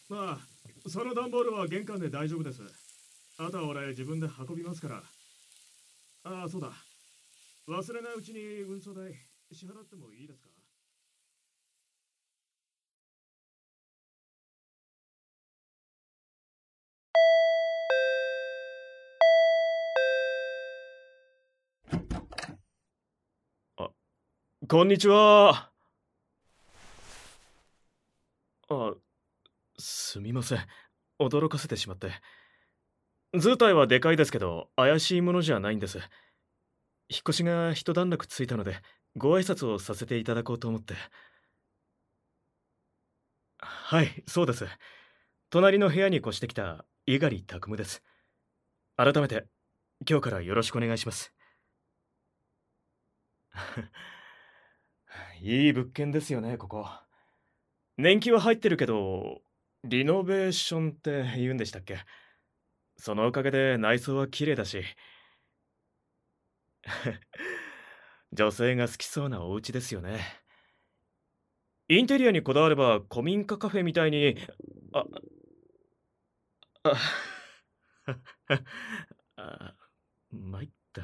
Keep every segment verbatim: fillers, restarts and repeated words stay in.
まあ、その段ボールは玄関で大丈夫です。あとは俺自分で運びますから。ああ、そうだ。忘れないうちに運送代支払ってもいいですか？あ、こんにちは。あ、すみません。驚かせてしまって。図体はでかいですけど、怪しいものじゃないんです。引っ越しが一段落ついたので、ご挨拶をさせていただこうと思って。はい、そうです。隣の部屋に越してきた猪狩拓夢です。改めて、今日からよろしくお願いします。いい物件ですよね、ここ。年季は入ってるけど、リノベーションって言うんでしたっけ？そのおかげで内装は綺麗だし、女性が好きそうなお家ですよね。インテリアにこだわれば古民家カフェみたいに、あ、あ、あ、参ったな。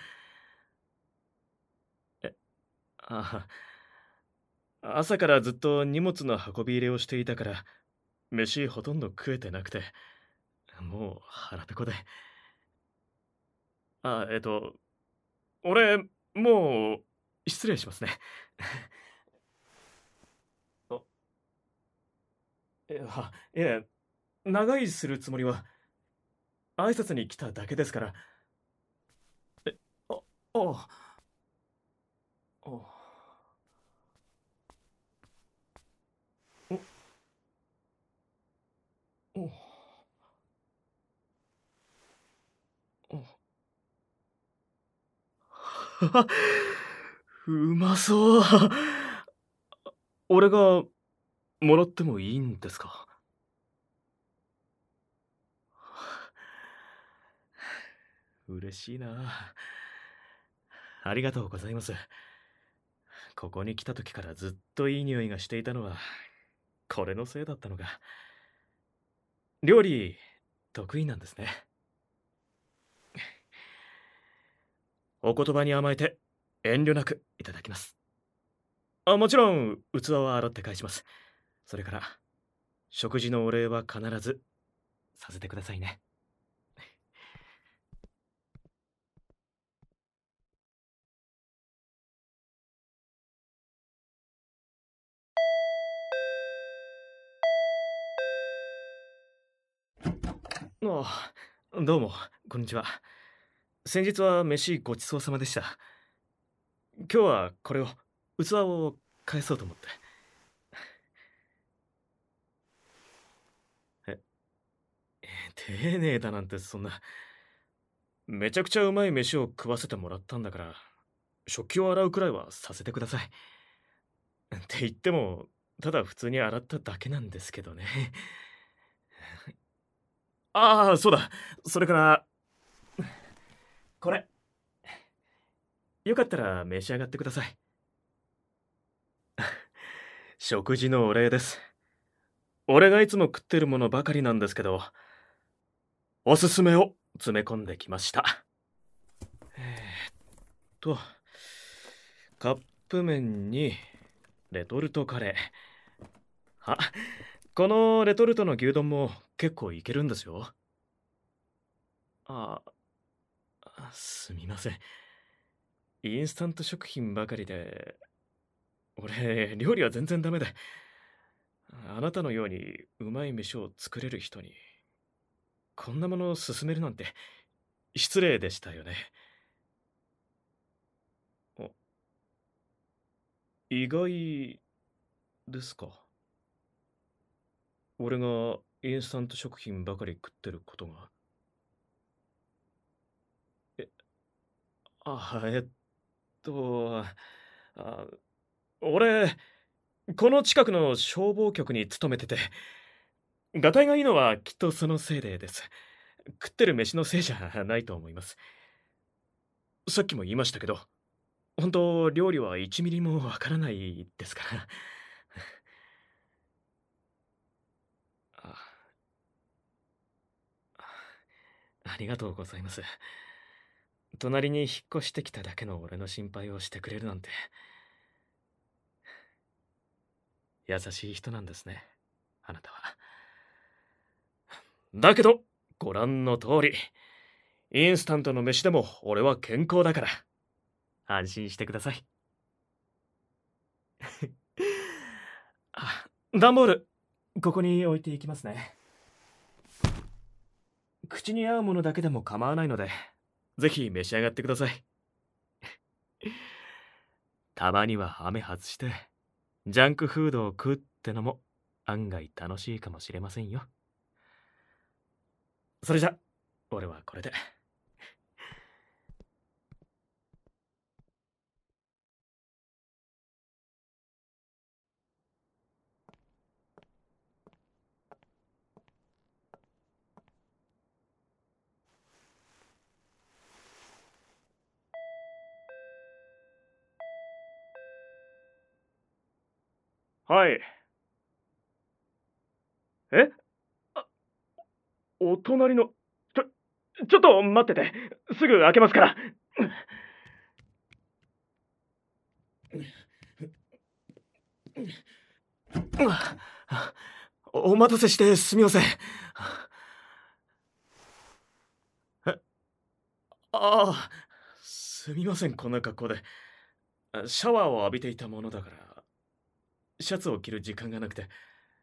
え、あ、朝からずっと荷物の運び入れをしていたから、飯ほとんど食えてなくて、もう腹ペコで。あ、えっと、俺、もう、失礼しますね。あ、いや、いえ、長居するつもりは、挨拶に来ただけですから。え、あ、あ、あ、お、お、お、うまそう。俺がもらってもいいんですか？嬉しいな。ありがとうございます。ここに来た時からずっといい匂いがしていたのは、これのせいだったのか。料理、得意なんですね。お言葉に甘えて、遠慮なくいただきます。あ、もちろん、器は洗って返します。それから、食事のお礼は必ずさせてくださいね。ああ、どうも、こんにちは。先日は飯ごちそうさまでした。今日はこれを、器を返そうと思って。え、丁寧だなんてそんな。めちゃくちゃうまい飯を食わせてもらったんだから、食器を洗うくらいはさせてください。って言っても、ただ普通に洗っただけなんですけどね。ああ、そうだ。それから、これ。よかったら召し上がってください。食事のお礼です。俺がいつも食ってるものばかりなんですけど、おすすめを詰め込んできました。えーっと、カップ麺にレトルトカレー。あ、このレトルトの牛丼も結構いけるんですよ。あ、すみません。インスタント食品ばかりで、俺、料理は全然ダメで、あなたのようにうまい飯を作れる人に、こんなものを勧めるなんて失礼でしたよね。あ、意外ですか？俺がインスタント食品ばかり食ってることが。え、あ、えっと、あ、俺、この近くの消防局に勤めてて、ガタイがいいのはきっとそのせいでです。食ってる飯のせいじゃないと思います。さっきも言いましたけど、本当料理はいちミリもわからないですから。 ありがとうございます。隣に引っ越してきただけの俺の心配をしてくれるなんて。優しい人なんですね、あなたは。だけど、ご覧の通り、インスタントの飯でも俺は健康だから、安心してください。あ、段ボール、ここに置いていきますね。口に合うものだけでも構わないので、ぜひ召し上がってください。たまにはハメ外して、ジャンクフードを食うってのも案外楽しいかもしれませんよ。それじゃ、俺はこれで。はい。えあ、お隣の、ちょ、ちょっと待ってて。すぐ開けますから。お待たせしてすみません。え、ああ、すみません、こんな格好で。シャワーを浴びていたものだから、シャツを着る時間がなくて。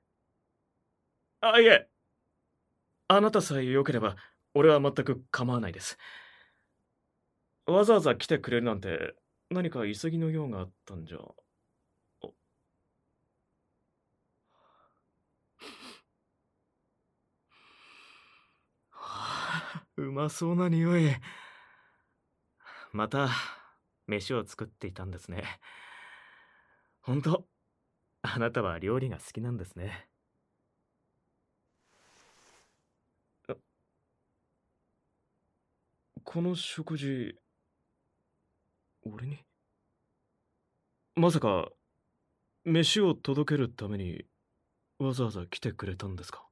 あ、いえ、あなたさえ良ければ、俺は全く構わないです。わざわざ来てくれるなんて、何か急ぎの用があったんじゃ。おはあ、うまそうな匂い。また、飯を作っていたんですね。ほんと、あなたは料理が好きなんですね。あ、この食事、俺にまさか、飯を届けるために、わざわざ来てくれたんですか？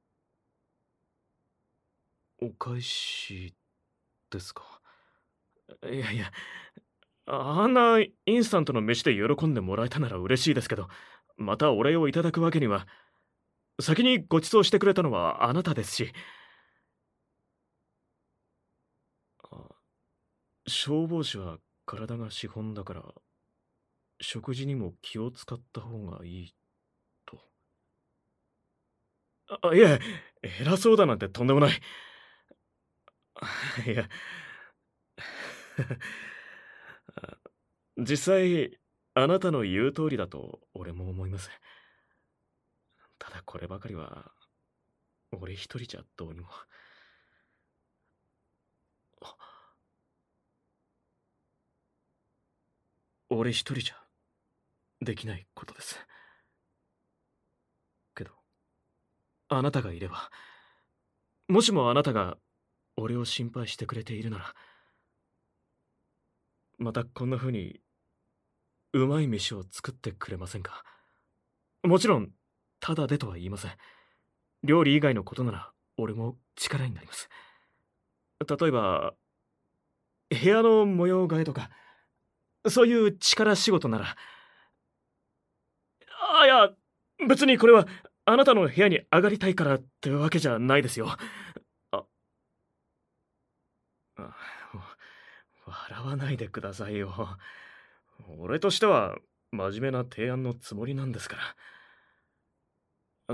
お返しですか？いやいや、あんなインスタントの飯で喜んでもらえたなら嬉しいですけど、またお礼をいただくわけには、先にご馳走してくれたのはあなたですし。あ、消防士は体が資本だから、食事にも気を使った方がいいと。あ、いえ、偉そうだなんてとんでもない。いや、実際、あなたの言う通りだと俺も思います。ただこればかりは、俺一人じゃどうにも。俺一人じゃできないことです。けど、あなたがいれば、もしもあなたが俺を心配してくれているなら、またこんな風にうまい飯を作ってくれませんか？もちろん、ただでとは言いません。料理以外のことなら、俺も力になります。例えば、部屋の模様替えとか、そういう力仕事なら。あ、いや、別にこれは、あなたの部屋に上がりたいからってわけじゃないですよ。あ、あ、笑わないでくださいよ。俺としては、真面目な提案のつもりなんですから。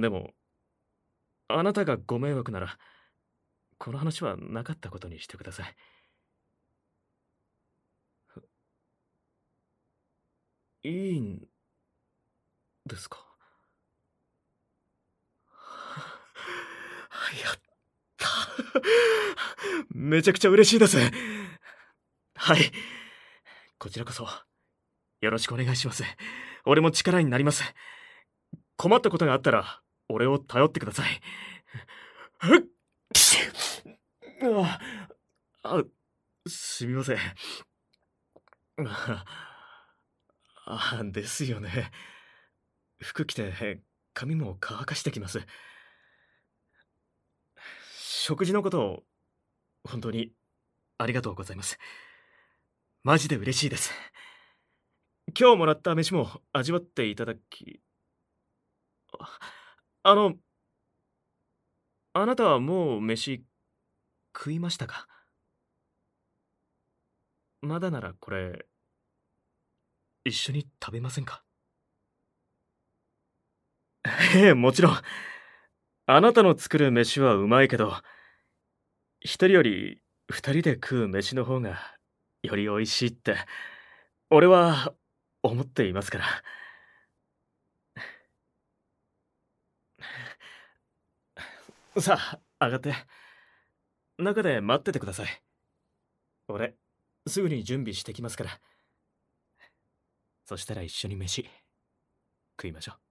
でも、あなたがご迷惑なら、この話はなかったことにしてください。いいんですか？やった。めちゃくちゃ嬉しいです。はい。こちらこそ、よろしくお願いします。俺も力になります。困ったことがあったら、俺を頼ってください。ああ、すみません。ああ、ですよね。服着て髪も乾かしてきます。食事のことを本当にありがとうございます。マジで嬉しいです。今日もらった飯も味わっていただき、ああの、あなたはもう飯食いましたか？まだならこれ、一緒に食べませんか？ええ、もちろん。あなたの作る飯はうまいけど、一人より二人で食う飯の方がより美味しいって、俺は思っていますから。さあ、上がって。中で待っててください。俺、すぐに準備してきますから。そしたら一緒に飯食いましょう。